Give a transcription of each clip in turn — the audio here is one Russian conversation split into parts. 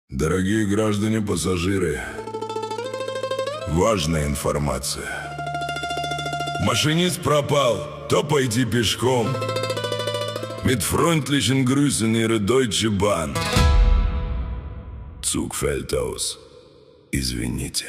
Дорогие граждане пассажиры, важная информация. Машинист пропал, то пойти пешком. Mit freundlichen Grüßen, Ihre Deutsche Bahn. Zug fällt aus. Извините.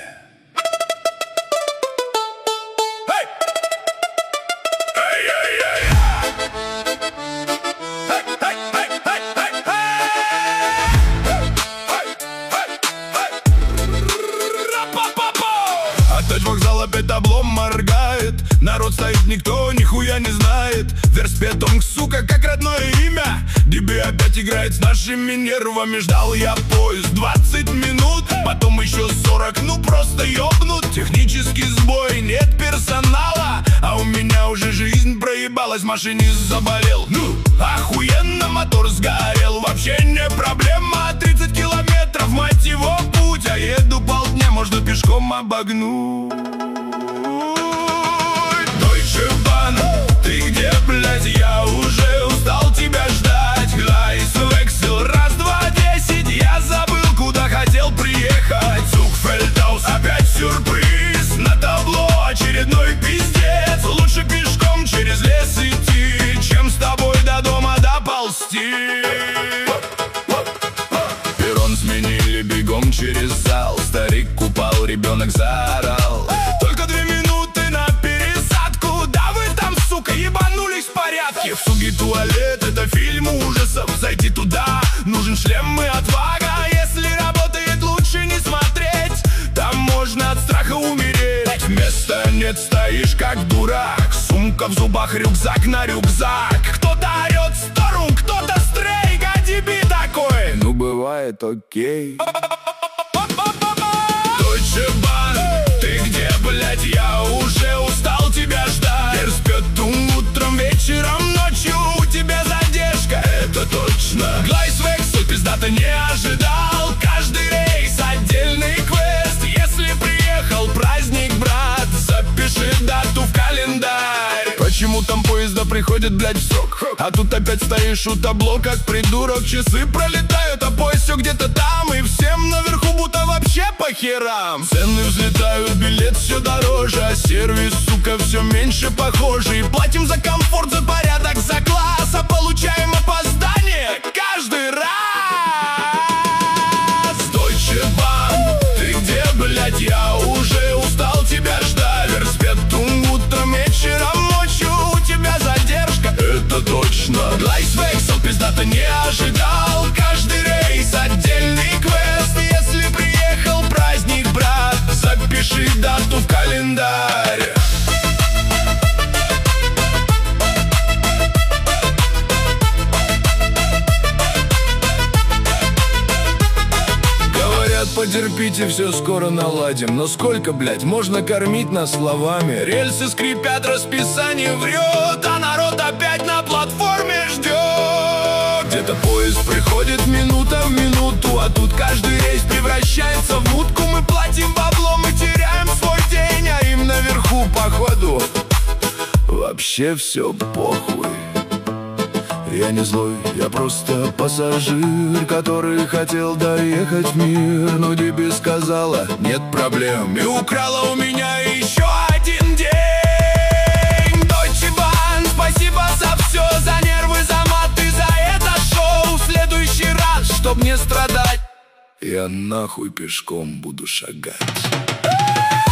Вокзал опять табло моргает. Народ стоит, никто нихуя не знает. Верспетонг, сука, как родное имя. Диби опять играет с нашими нервами. Ждал я поезд 20 минут, потом еще 40, ну просто ёбнут. Технический сбой, нет персонала, а у меня уже жизнь проебалась. Машинист заболел, ну охуенно, мотор сгорел. Вообще не проблема, 30 километров, мать его, путь. А еду полдня, можно пешком обогнуть. Deutsche Bahn, ты где, блядь, я уже устал тебя ждать. Глайс вексел, раз, два, 10, я забыл, куда хотел приехать. Zug fällt aus, опять сюрприз на табло, очередной пиздец. Лучше пешком через лес идти, чем с тобой до дома доползти. Перрон сменили бегом через зал. Старик упал, ребенок заорал. Только 2 минуты на пересадку. Да вы там, сука, ебанулись в порядке. В суге туалет, это фильм ужасов. Зайти туда, нужен шлем и отвага. Если работает, лучше не смотреть. Там можно от страха умереть. Места нет, стоишь как дурак. Сумка в зубах, рюкзак на рюкзак. Кто-то орет сторон, кто-то стрейк. А тебе такой, ну бывает, окей. Deutsche Bahn, ты где, блядь, я уже устал тебя ждать. Верспетунг, утром, вечером, ночью у тебя задержка, это точно. Глайс вексел, пиздато не ожидал. Каждый рейс отдельный квест. Если приехал праздник, брат, запиши дату в календарь. Почему там поезда приходят, блядь, в срок? А тут опять стоишь у табло, как придурок. Часы пролетают, а поезд все где-то там. И всем наверху будто вообще по херам. Цены взлетают, билет все дороже, а сервис, сука, все меньше похожий. Платим за комфорт, за порядок, за класс, а получаем опоздание каждый раз. Deutsche Bahn, ты где, блядь, я уже устал тебя ждать. Верспетунг, утром, вечером, ночью у тебя задержка, это точно. Глайс вексел, пиздато не ожидал. Каждый рейс отдельный квест. Если приехал праздник, брат, запиши дату в календарь. Говорят, потерпите, все скоро наладим. Но сколько, блядь, можно кормить нас словами? Рельсы скрипят, расписание врет, а народ опять на платформе ждет. Где-то поезд приходит минута в минуту, а тут каждый рейс превращается в утку. Мы платим бабло, мы теряем свой день, а им наверху, походу, вообще все похуй. Я не злой, я просто пассажир, который хотел доехать в мир. Но Диби сказала, нет проблем, и украла у меня еще один день. Deutsche Bahn, спасибо за все, за нервы, за маты, за это шоу. В следующий раз, чтоб не страдать, я нахуй пешком буду шагать.